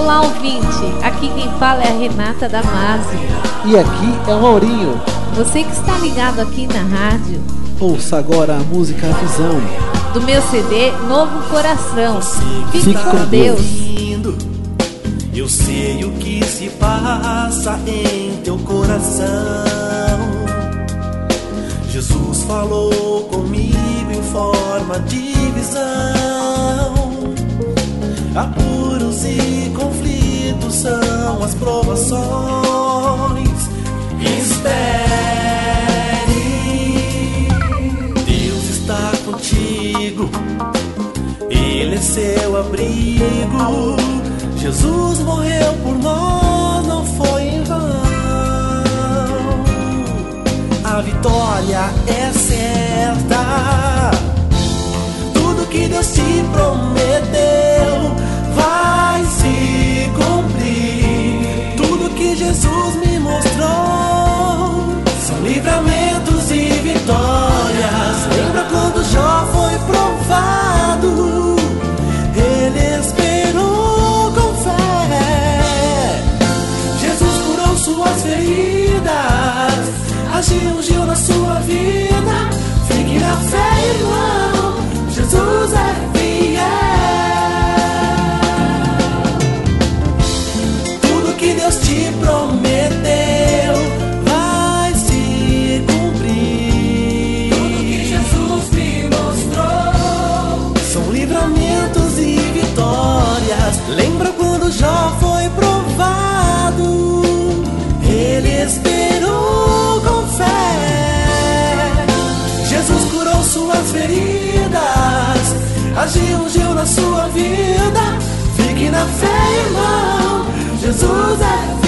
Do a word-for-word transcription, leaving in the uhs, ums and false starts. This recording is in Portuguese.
Olá, ouvinte! Aqui quem fala é a Renata Damasio. E aqui é o Maurinho. Você que está ligado aqui na rádio, ouça agora a música A Visão do meu C D Novo Coração. Fique, Fique com Deus. Deus. Eu sei o que se passa em teu coração. Jesus falou comigo em forma de visão. Apuros e conflitos são as provações. Espere, Deus está contigo, Ele é seu abrigo. Jesus morreu por nós, não foi em vão. A vitória é certa. Tudo que Deus te prometeu vai se cumprir. Tudo que Jesus me mostrou são livramentos e vitórias. Lembra quando Jó foi provado? Ele esperou com fé. Jesus curou suas feridas, agiu, ungiu na sua vida. Fique na fé, irmão, Jesus é fiel. Tudo que Deus te prometeu vai se cumprir. Tudo que Jesus me mostrou são livramentos e vitórias. Lembra quando Jó foi provado? Ele esperou com fé. Jesus curou suas feridas, agiu, ungiu na sua vida. Fique na fé, irmão, Jesus é